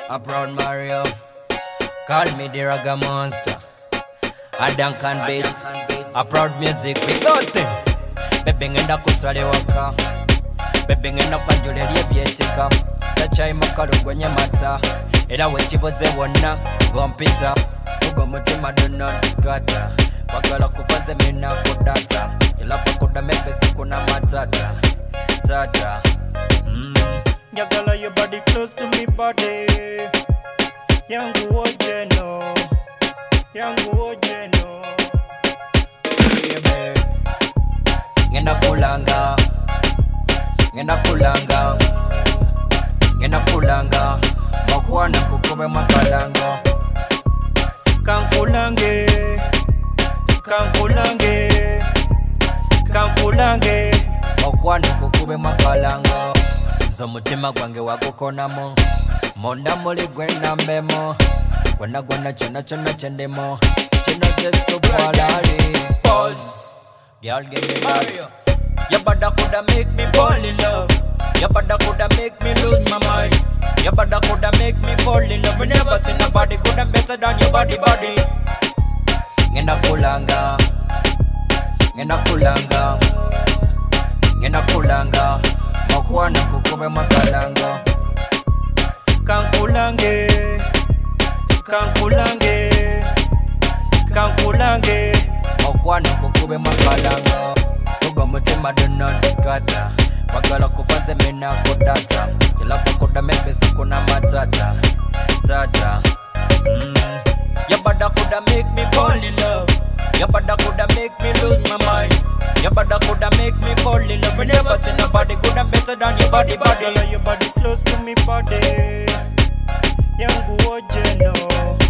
A proud Mario, call me the Ragga Monster. A Duncan Beats, a proud music we go sing. Baby ngenda kusale waka, baby ngenda kwanjule lyebyetika. Tachai makalo gwenye mata, era wekiboze wonna gompita. Ugo mutima donna skata, wakala kufanze mina kudata. Kila pakuda mepesi kuna matata, tata. Nyagala your body close to me body. Yangu ojeno, yangu ojeno. Ngenda kulanga, ngenda kulanga, ngenda kulanga. Makwana kukube makalanga. Kankulange, kankulange, kankulange. Makwana kukube makalanga. Zomutima gwange wagukonamo, monda muli gwenda mbemo. Gwana gwana chona chona chendemo, chino jesu palali. Pause, girl give me that. Your body coulda make me fall in love. Your body coulda make me lose my mind. Your body coulda make me fall in love. We never seen nobody coulda better than your body. Ngenda kulanga, ngenda kulanga, ngenda kulanga. Makwana kukube makalanga. Kankulange, kankulange, kankulange. Makwana kukube makalanga. Ugo mutima donna skata, wakala kufanze mina kudata. Kila pakuda mepesi kuna matata, tata. Your body coulda make me fall in love. Your body coulda make me lose my mind. Your body coulda make me fall in love. We never seen nobody coulda better than your body. Your body close to me body. Yangu ojeno.